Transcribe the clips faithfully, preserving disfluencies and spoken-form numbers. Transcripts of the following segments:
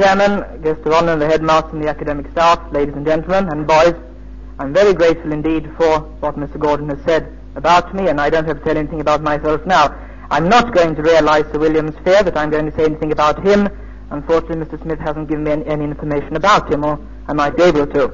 Chairman, guest of honour, the headmaster and the academic staff, ladies and gentlemen, and boys, I'm very grateful indeed for what Mister Gordon has said about me, and I don't have to tell anything about myself now. I'm not going to realise Sir William's fear that I'm going to say anything about him. Unfortunately, Mister Smith hasn't given me any, any information about him, or I might be able to.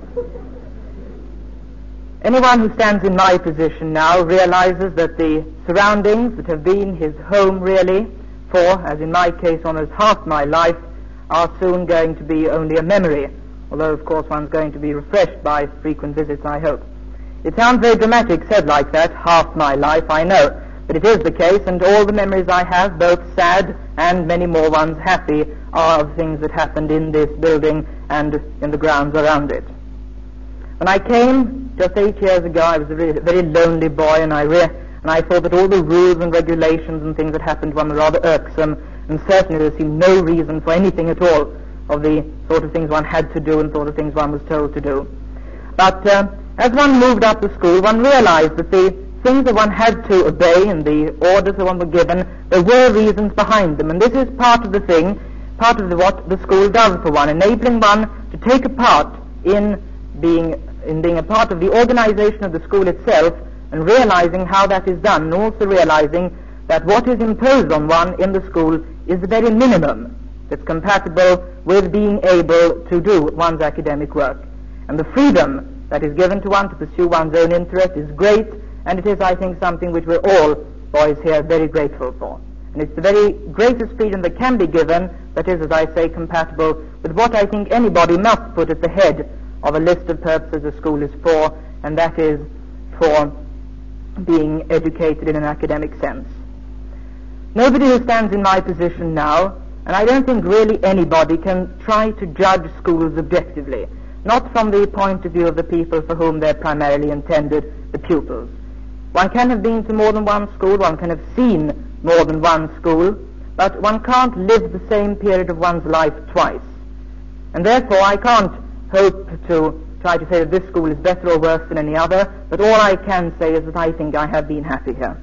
Anyone who stands in my position now realizes that the surroundings that have been his home really for, as in my case, almost half my life, are soon going to be only a memory, although of course one's going to be refreshed by frequent visits, I hope. It sounds very dramatic said like that, half my life, I know, but it is the case, and all the memories I have, both sad and many more ones happy, are of things that happened in this building and in the grounds around it. When I came just eight years ago, I was a very, very lonely boy, and I, re- and I thought that all the rules and regulations and things that happened to one were rather irksome, and certainly there seemed no reason for anything at all of the sort of things one had to do and sort of things one was told to do. But uh, as one moved up the school, one realized that the things that one had to obey and the orders that one was given, there were reasons behind them, and this is part of the thing, part of the, what the school does for one, enabling one to take a part in being in being a part of the organization of the school itself, and realizing how that is done, and also realizing that what is imposed on one in the school is the very minimum that's compatible with being able to do one's academic work. And the freedom that is given to one to pursue one's own interest is great, and it is, I think, something which we're all, boys here, very grateful for. And it's the very greatest freedom that can be given that is, as I say, compatible with what I think anybody must put at the head of a list of purposes the school is for, and that is for being educated in an academic sense. Nobody who stands in my position now, and I don't think really anybody, can try to judge schools objectively, not from the point of view of the people for whom they're primarily intended, the pupils. One can have been to more than one school, one can have seen more than one school, but one can't live the same period of one's life twice. And therefore I can't hope to try to say that this school is better or worse than any other, but all I can say is that I think I have been happy here.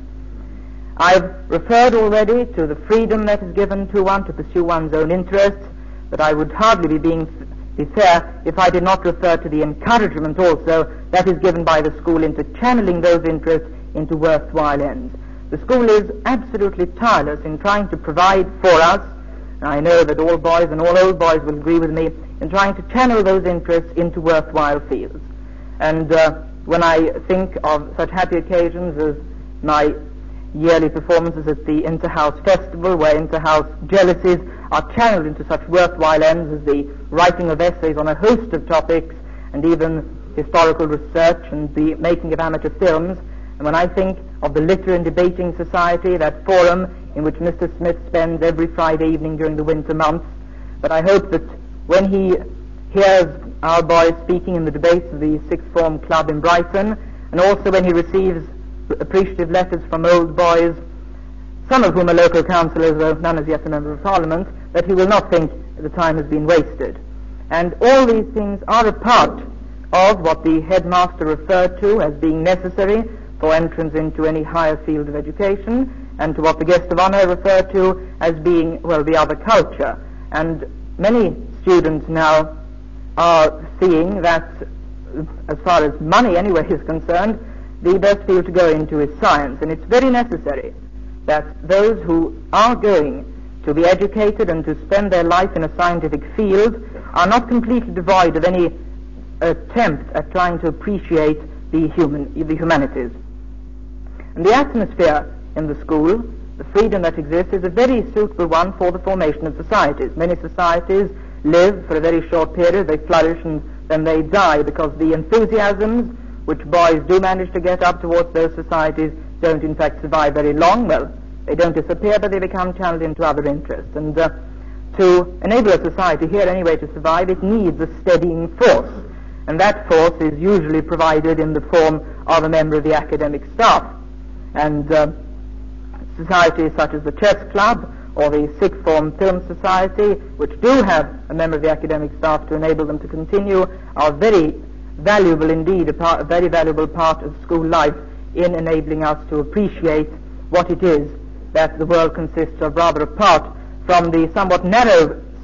I've referred already to the freedom that is given to one to pursue one's own interests, but I would hardly be being be fair if I did not refer to the encouragement also that is given by the school into channeling those interests into worthwhile ends. The school is absolutely tireless in trying to provide for us, and I know that all boys and all old boys will agree with me, in trying to channel those interests into worthwhile fields. And uh, when I think of such happy occasions as my yearly performances at the Inter-House Festival, where inter-house jealousies are channeled into such worthwhile ends as the writing of essays on a host of topics, and even historical research and the making of amateur films, and when I think of the Literary and Debating Society, that forum in which Mister Smith spends every Friday evening during the winter months, but I hope that when he hears our boys speaking in the debates of the Sixth Form Club in Brighton, and also when he receives appreciative letters from old boys, some of whom are local councillors, though none as yet a member of Parliament, that he will not think that the time has been wasted. And all these things are a part of what the headmaster referred to as being necessary for entrance into any higher field of education, and to what the guest of honour referred to as being, well, the other culture. And many students now are seeing that, as far as money anyway is concerned, the best field to go into is science, and it's very necessary that those who are going to be educated and to spend their life in a scientific field are not completely devoid of any attempt at trying to appreciate the human, the humanities. And the atmosphere in the school, the freedom that exists, is a very suitable one for the formation of societies. Many societies live for a very short period, they flourish, and then they die, because the enthusiasms which boys do manage to get up towards those societies don't in fact survive very long. Well, they don't disappear, but they become channeled into other interests. And uh, to enable a society here anyway to survive, it needs a steadying force, and that force is usually provided in the form of a member of the academic staff. And uh, societies such as the Chess Club or the Sixth Form Film Society, which do have a member of the academic staff to enable them to continue, are very valuable indeed, a, part, a very valuable part of school life in enabling us to appreciate what it is that the world consists of, rather apart from the somewhat narrow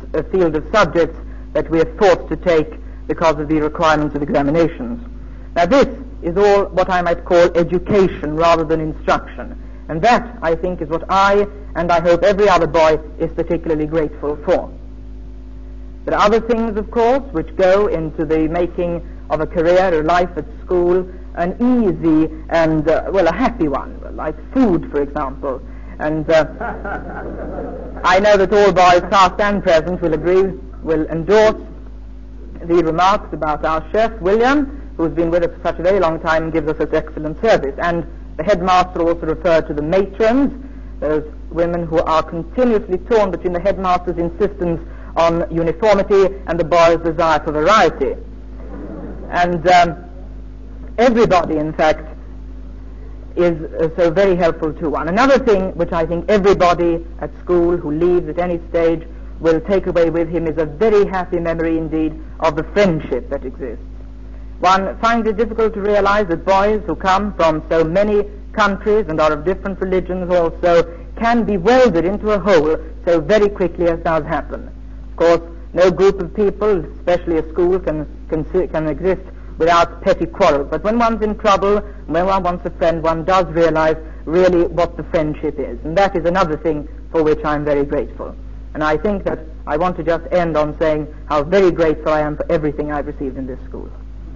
uh, field of subjects that we are forced to take because of the requirements of examinations. Now this is all what I might call education rather than instruction, and that, I think, is what I, and I hope every other boy, is particularly grateful for. There are other things, of course, which go into the making of a career or life at school an easy and, uh, well, a happy one, like food, for example. And uh, I know that all boys, past and present, will agree, will endorse the remarks about our chef, William, who's been with us for such a very long time and gives us such excellent service. And the headmaster also referred to the matrons, those women who are continuously torn between the headmaster's insistence on uniformity and the boys' desire for variety. And um, everybody, in fact, is uh, so very helpful to one. Another thing which I think everybody at school who leaves at any stage will take away with him is a very happy memory indeed of the friendship that exists. One finds it difficult to realize that boys who come from so many countries and are of different religions also can be welded into a whole so very quickly as does happen. Of course, no group of people, especially a school, can, can, can exist without petty quarrels. But when one's in trouble, when one wants a friend, one does realize really what the friendship is. And that is another thing for which I'm very grateful. And I think that I want to just end on saying how very grateful I am for everything I've received in this school.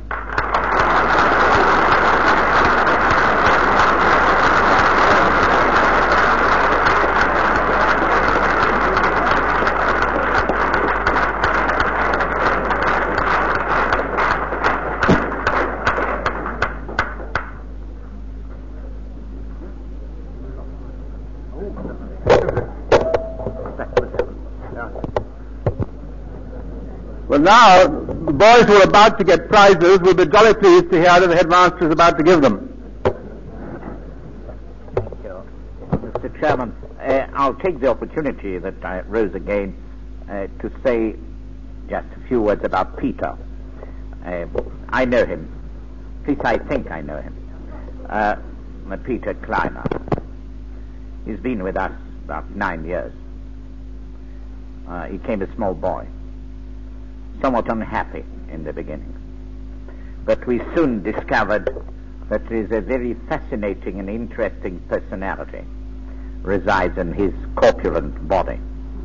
Well, now, the boys who are about to get prizes will be jolly pleased to hear that the headmaster is about to give them. Thank you. Mister Chairman, uh, I'll take the opportunity that I rose again uh, to say just a few words about Peter. Uh, I know him. At least I think I know him. Uh, Peter Kleiner. He's been with us about nine years. Uh, he came a small boy. Somewhat unhappy in the beginning. But we soon discovered that there is a very fascinating and interesting personality resides in his corpulent body.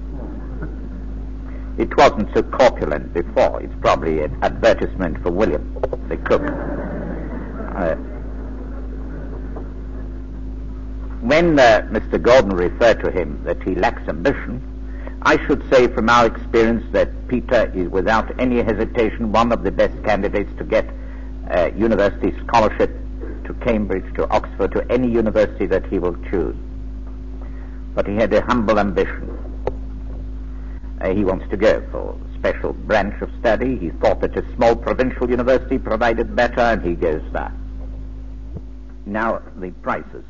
It wasn't so corpulent before. It's probably an advertisement for William, the cook. Uh, when uh, Mister Gordon referred to him that he lacks ambition, I should say from our experience that Peter is without any hesitation one of the best candidates to get a university scholarship to Cambridge, to Oxford, to any university that he will choose. But he had a humble ambition. Uh, he wants to go for a special branch of study. He thought that a small provincial university provided better, and he goes there. Now, the prizes.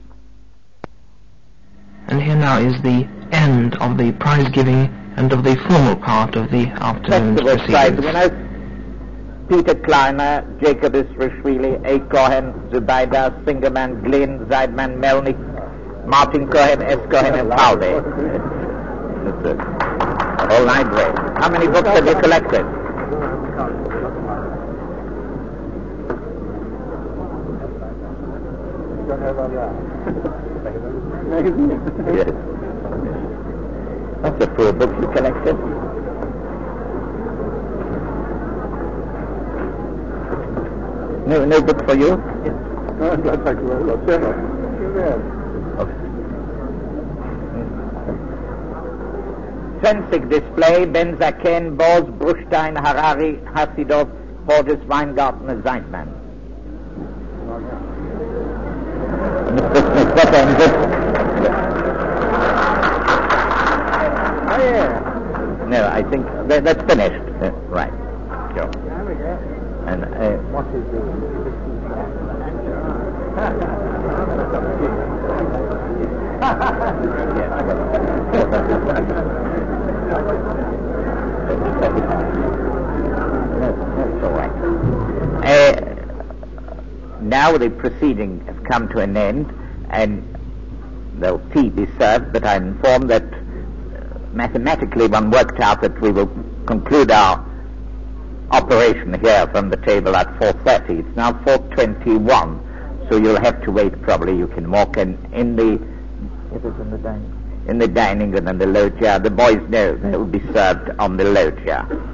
And here now is the end of the prize giving and of the formal part of the afternoon's proceedings. Prize winners: Peter Kleiner, Jacob Israshvili, A. Cohen, Zubaida, Singerman, Glynn, Zeidman, Melnick, Martin Cohen, S. Cohen, and Palde. All night race. How many books have you collected? Yes. That's a poor book you collected. No, no book for you? Yes. Fencing display: Ben Zaken, Boz, Bruchstein, Harari, Hasidov, Porges, Weingartner, Zeitman. Mister Smith, what ends it? Oh, yeah. No, I think that, that's finished. Uh, right. Sure. And uh, what is That's all right. Uh, now the proceedings have come to an end, and there'll tea be served, but I'm informed that mathematically one worked out that we will conclude our operation here from the table at four thirty. It's now four twenty-one, so you'll have to wait probably. You can walk in, in the... It is in the dining. In the dining room and the loggia. The boys know they will be served on the loggia.